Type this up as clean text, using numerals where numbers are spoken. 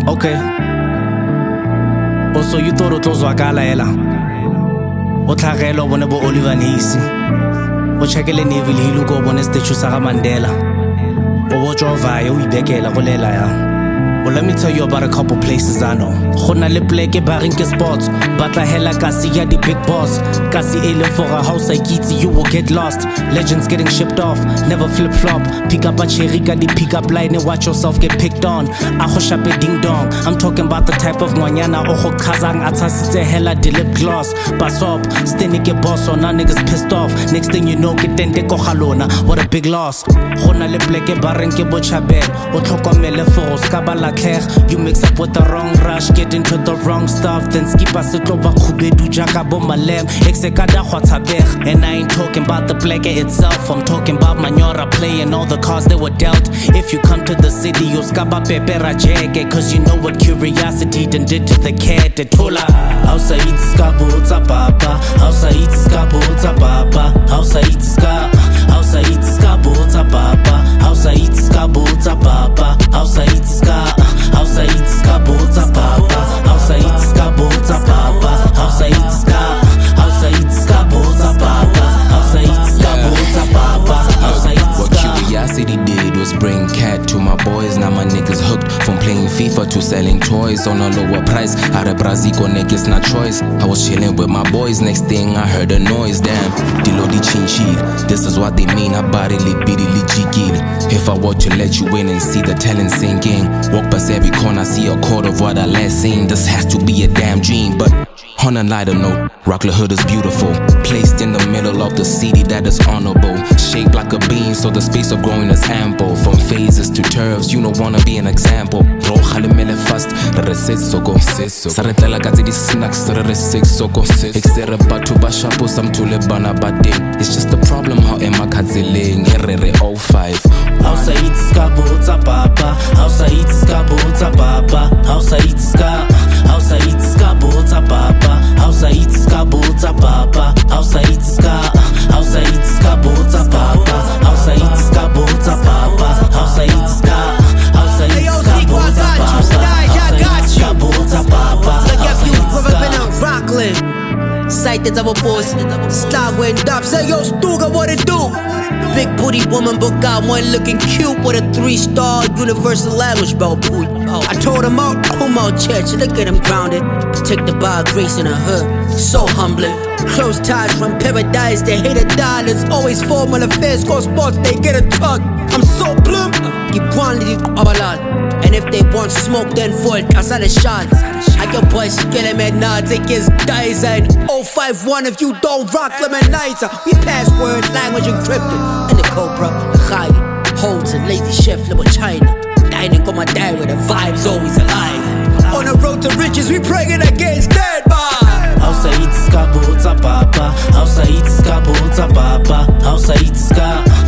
Okay. Also, you thought it was wakala ela. O tlhagelo bone bo Oliver Nisi. O checkele Neville Hill go bone statue sa Mandela. O bo Jova yo ibekela go lela ya. Well, let me tell you about a couple places I know. Gona le pleke ba reng ke spots. Batla hela kasi ya the big boss. Kasi ele for a house I kitty, you will get lost. Legends getting shipped off, never flip flop. Pick up a cherika, the pick up line and watch yourself get picked on. Aho shape ding dong. I'm talking about the type of mwanyana oho kazang atasite hela the lip gloss. Pass up, steni ke boss on now niggas pissed off. Next thing you know, get tente ko halona. What a big loss. Gona le pleke ba reng ke bochabel. O tlhokomele for skabala. You mix up with the wrong rush, get into the wrong stuff, then skip a setloba khubedu jaka bomalem exekada khwatsabeg. And I ain't talking about the pleke itself, I'm talking about Manyora playing all the cards they were dealt. If you come to the city, you skaba pepera jeke, cause you know what curiosity done did to the cat. Tola hausa itskabo tsapapa, hausa itskabo tsapapa, hausa itska, hausa itskabo tsapapa, hausa itskabo tsapapa, hausa itska. Hausa itska bota papa, hausa itska bota papa, hausa itska, hausa itska bota papa, hausa itska bota papa, hausa itska. What curiosity did was bring cat to my boys. Now my niggas hooked from playing FIFA to selling toys on a lower price. Out of Brazil, niggas not choice. I was chilling with my boys. Next thing I heard a noise. Damn, dilo di chinchil. This is what they mean. I body li bidi li jigil. If I were to let you in and see the talent sinking, walk past every corner, see a quarter of what I last seen. This has to be a damn dream, but on a lighter note, Rockland Hood is beautiful. Placed in the middle of the city that is honorable. Shaped like a bean, so the space of growing is ample. From phases to turfs, you don't wanna be an example. Roja le mele fast, reset soko. Saretela gati di snacks, reset soko. Exere batu bashapo samtule bana bading. It's just a problem how Emma Kadziling, Herere 05. Hausa itska bota papa, hausa itska bota papa, hausa itska, hausa itska bota papa, hausa itska bota papa, hausa itska, hausa itska bota papa, hausa itska bota papa, hausa itska, hausa itska bota papa, hausa itska. Rockland, sighted of a boss, star went up, say yo Stuga what it do? Big booty woman book out, one looking cute with a 3-star universal language belt. I told him out, home out church, look at him grounded. Protected by grace in a hood, so humbling. Close ties from paradise, they hate a dollars. Always formal affairs, cause sports, they get a truck. I'm so plump, you quantity of a lot. And if they want smoke, then for it, I saw the shot. I your boys kill him at night, take his dice and 051 if you don't rock them at night. We password, language encrypted. And the Cobra, the Chai, holds a lazy chef, little China. Dining on my diary, the vibe's always alive. On the road to riches, we praying against dead bye. Hausa itska bota papa, hausa itska bota papa, hausa itska.